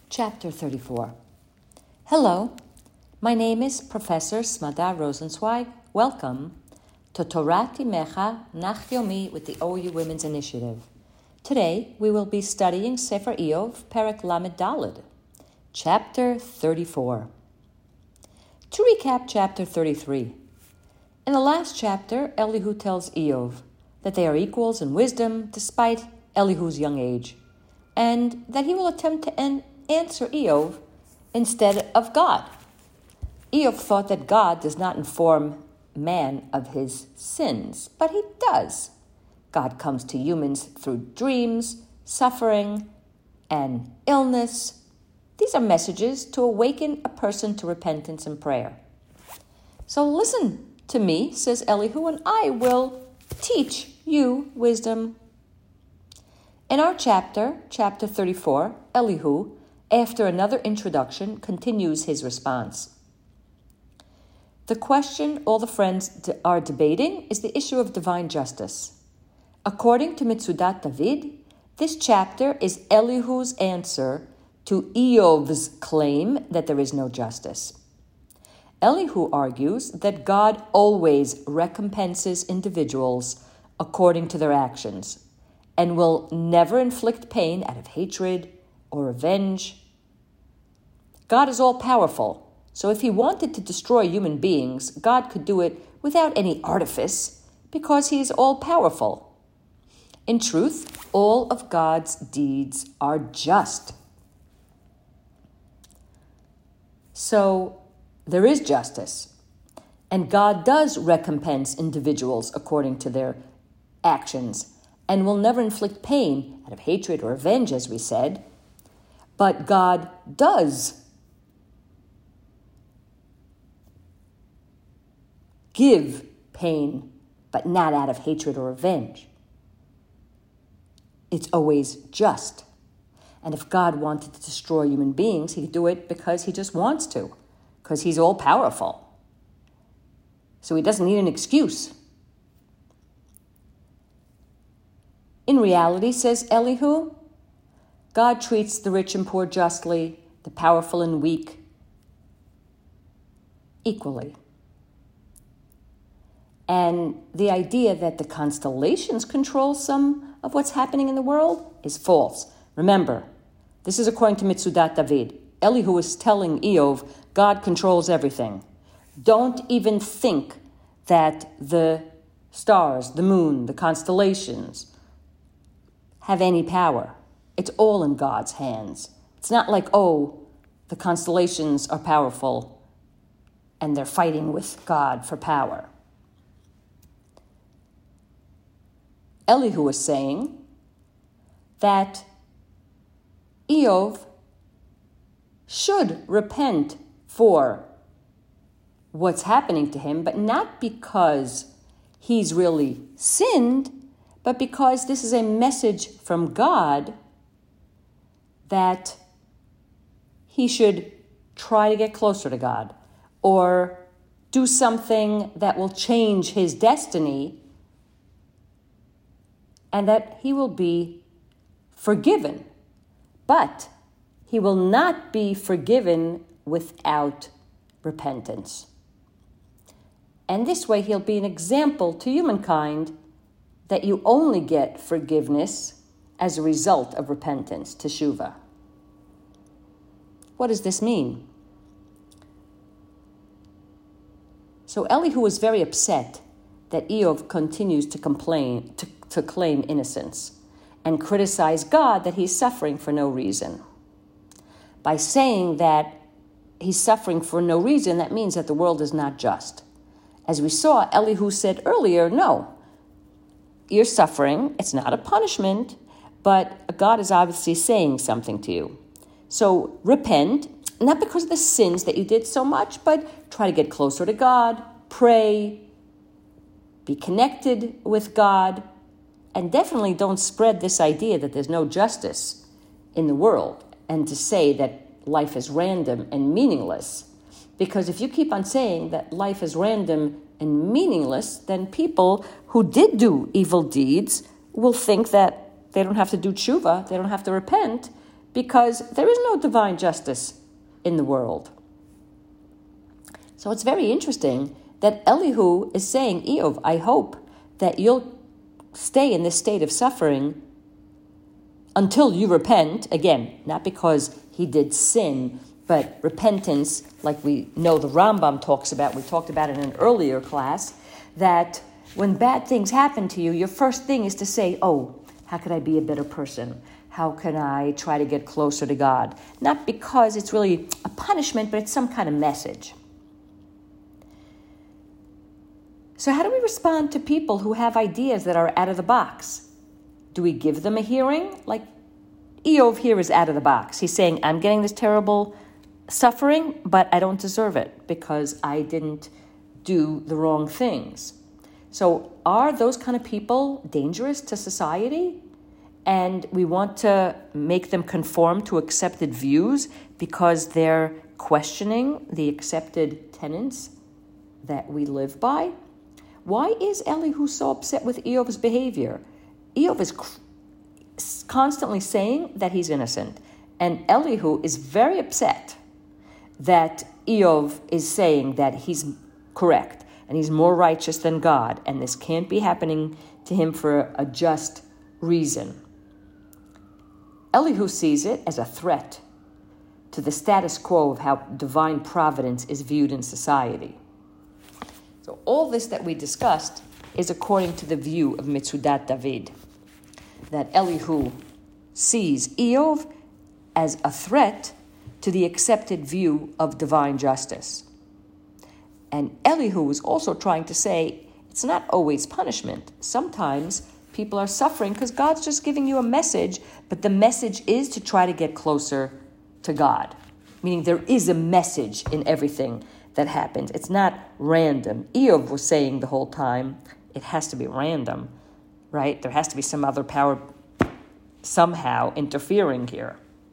Chapter 34. Hello, my name is Professor Smada Rosenzweig. Welcome to Torat Imecha Nach Yomi with the OU Women's Initiative. Today we will be studying Sefer Iyov, Perek Lamed Daled, Chapter 34. To recap Chapter 33, in the last chapter, Elihu tells Iyov that they are equals in wisdom despite Elihu's young age, and that he will attempt to answer Iyov instead of God. Iyov thought that God does not inform man of his sins, but he does. God comes to humans through dreams, suffering, and illness. These are messages to awaken a person to repentance and prayer. So listen to me, says Elihu, and I will teach you wisdom. In our chapter 34, Elihu, after another introduction, continues his response. The question all the friends are debating is the issue of divine justice. According to Mitzudat David, this chapter is Elihu's answer to Iyov's claim that there is no justice. Elihu argues that God always recompenses individuals according to their actions and will never inflict pain out of hatred or revenge. God is all-powerful, so if he wanted to destroy human beings, God could do it without any artifice because he is all-powerful. In truth, all of God's deeds are just. So there is justice, and God does recompense individuals according to their actions and will never inflict pain out of hatred or revenge, as we said. But God does give pain, but not out of hatred or revenge. It's always just. And if God wanted to destroy human beings, he could do it because he just wants to, because he's all-powerful. So he doesn't need an excuse. In reality, says Elihu, God treats the rich and poor justly, the powerful and weak equally. And the idea that the constellations control some of what's happening in the world is false. Remember, this is according to Mitzudat David. Elihu is telling Iyov, God controls everything. Don't even think that the stars, the moon, the constellations have any power. It's all in God's hands. It's not like, the constellations are powerful and they're fighting with God for power. Elihu is saying that Iyov should repent for what's happening to him, but not because he's really sinned, but because this is a message from God that he should try to get closer to God or do something that will change his destiny and that he will be forgiven. But he will not be forgiven without repentance. And this way he'll be an example to humankind that you only get forgiveness as a result of repentance, teshuvah. What does this mean? So Elihu is very upset that Iyov continues to claim innocence and criticize God that he's suffering for no reason. By saying that he's suffering for no reason, that means that the world is not just. As we saw, Elihu said earlier, no, you're suffering, it's not a punishment, but God is obviously saying something to you. So repent, not because of the sins that you did so much, but try to get closer to God, pray, be connected with God, and definitely don't spread this idea that there's no justice in the world and to say that life is random and meaningless. Because if you keep on saying that life is random and meaningless, then people who did do evil deeds will think that they don't have to do tshuva, they don't have to repent, because there is no divine justice in the world. So it's very interesting that Elihu is saying, Eov, I hope that you'll stay in this state of suffering until you repent. Again, not because he did sin, but repentance, like we know the Rambam talks about, we talked about it in an earlier class, that when bad things happen to you, your first thing is to say, oh, how could I be a better person? How can I try to get closer to God? Not because it's really a punishment, but it's some kind of message. So how do we respond to people who have ideas that are out of the box? Do we give them a hearing? Like Eov here is out of the box. He's saying, I'm getting this terrible suffering, but I don't deserve it because I didn't do the wrong things. So are those kind of people dangerous to society? And we want to make them conform to accepted views because they're questioning the accepted tenets that we live by? Why is Elihu so upset with Eov's behavior? Eov is constantly saying that he's innocent, and Elihu is very upset that Eov is saying that he's correct and he's more righteous than God, and this can't be happening to him for a just reason. Elihu sees it as a threat to the status quo of how divine providence is viewed in society. So all this that we discussed is according to the view of Mitzudat David, that Elihu sees Eov as a threat to the accepted view of divine justice. And Elihu is also trying to say it's not always punishment. Sometimes people are suffering because God's just giving you a message, but the message is to try to get closer to God. Meaning there is a message in everything that happens. It's not random. Eov was saying the whole time, it has to be random, right? There has to be some other power somehow interfering here.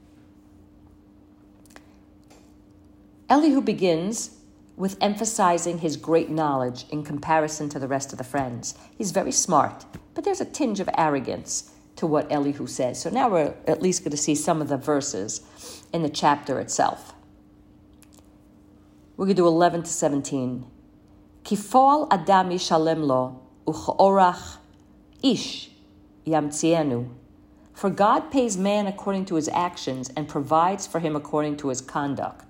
Elihu begins with emphasizing his great knowledge in comparison to the rest of the friends. He's very smart, but there's a tinge of arrogance to what Elihu says. So now we're at least going to see some of the verses in the chapter itself. We're going to do 11 to 17. Kifol adam yishalem lo, u'chorach ish yamtzienu. For God pays man according to his actions and provides for him according to his conduct.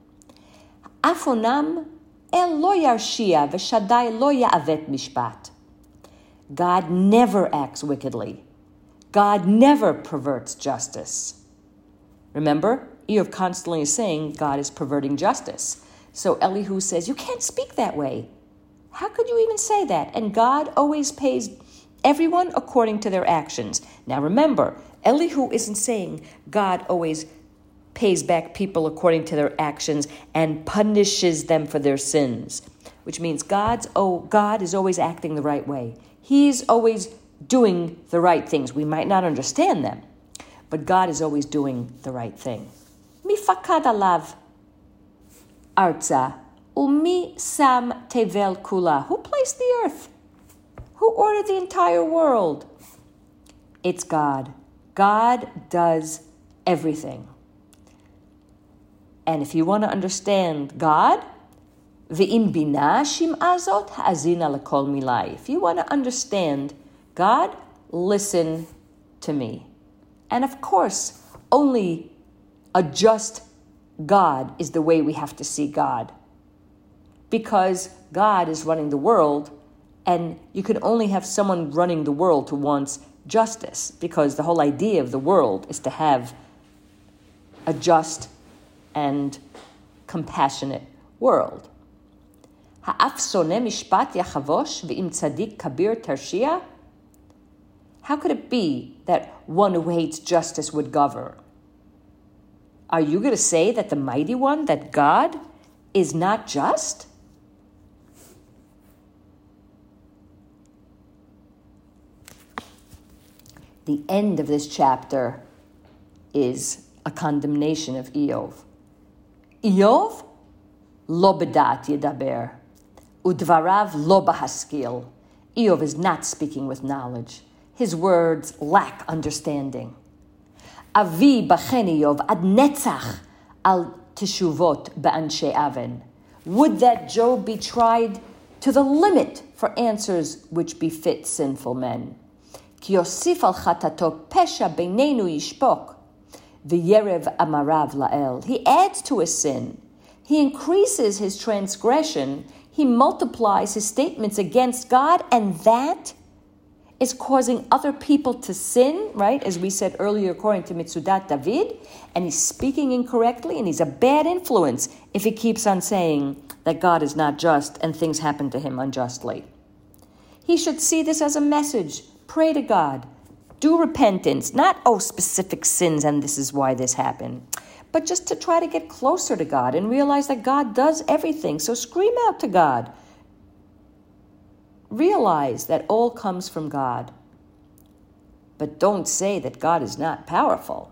Afonam el lo yarshia v'shadai lo ya'avet mishpat. God never acts wickedly. God never perverts justice. Remember, Eov constantly is saying God is perverting justice. So Elihu says, you can't speak that way. How could you even say that? And God always pays everyone according to their actions. Now remember, Elihu isn't saying God always pays back people according to their actions and punishes them for their sins, which means God is always acting the right way. He's always doing the right things. We might not understand them, but God is always doing the right thing. Mifakad alav arza umi sam tevel kula. Who placed the earth? Who ordered the entire world? It's God. God does everything. And if you want to understand God, v'im bina shim'a zot ha'azina l'kol milai. If you want to understand God, listen to me. And of course, only a just God is the way we have to see God. Because God is running the world, and you can only have someone running the world who wants justice, because the whole idea of the world is to have a just and compassionate world. Ha'af soneh mishpat yachavosh v'im tzadik kabir tarshia. How could it be that one who hates justice would govern? Are you going to say that the mighty one, that God, is not just? The end of this chapter is a condemnation of Eov. Eov lo bedat yedaber, udvarav lo bahaskil. Eov is not speaking with knowledge. His words lack understanding. Avi bacheni Iyov ad netzach al teshuvot be'anshe aven. Would that Job be tried to the limit for answers which befit sinful men. Ki yosif al chatato pesha beinenu yishpok, v'yerev amarav la'el. He adds to his sin. He increases his transgression. He multiplies his statements against God, and that is causing other people to sin, right? As we said earlier, according to Mitzudat David, and he's speaking incorrectly, and he's a bad influence if he keeps on saying that God is not just and things happen to him unjustly. He should see this as a message. Pray to God. Do repentance, not, specific sins and this is why this happened, but just to try to get closer to God and realize that God does everything. So scream out to God. Realize that all comes from God. But don't say that God is not powerful.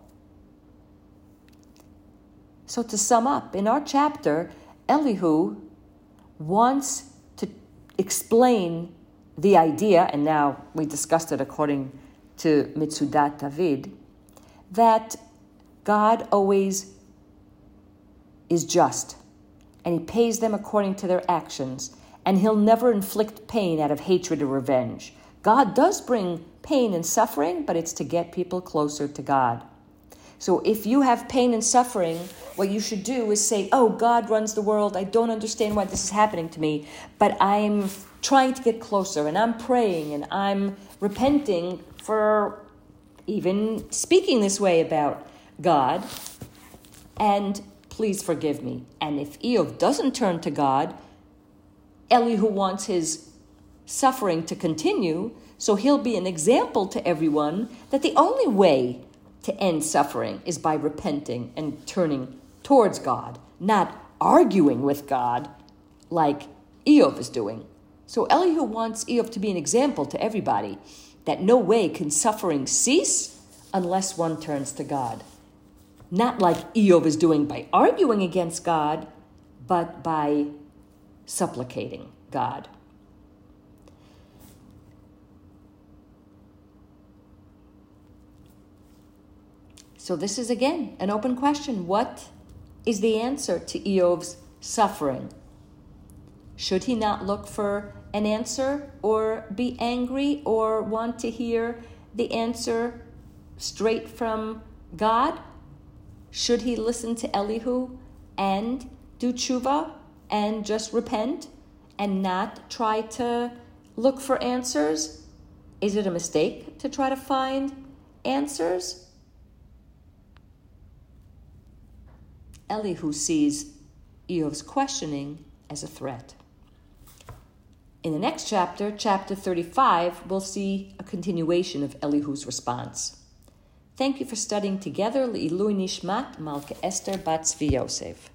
So to sum up, in our chapter, Elihu wants to explain the idea, and now we discussed it according to Mitzudat David, that God always is just, and he pays them according to their actions, and he'll never inflict pain out of hatred or revenge. God does bring pain and suffering, but it's to get people closer to God. So if you have pain and suffering, what you should do is say, God runs the world. I don't understand why this is happening to me, but I'm trying to get closer, and I'm praying, and I'm repenting for even speaking this way about God, and please forgive me. And if Iyov doesn't turn to God, Elihu wants his suffering to continue, so he'll be an example to everyone that the only way to end suffering is by repenting and turning towards God, not arguing with God like Iyov is doing. So Elihu wants Iyov to be an example to everybody that no way can suffering cease unless one turns to God. Not like Iyov is doing by arguing against God, but by supplicating God. So this is again an open question. What is the answer to Iyov's suffering? Should he not look for an answer or be angry or want to hear the answer straight from God? Should he listen to Elihu and do tshuva and just repent and not try to look for answers? Is it a mistake to try to find answers? Elihu sees Iyov's questioning as a threat. In the next chapter, chapter 35, we'll see a continuation of Elihu's response. Thank you for studying together. Le'ilui Nishmat Malka Esther Bat Zvi Yosef.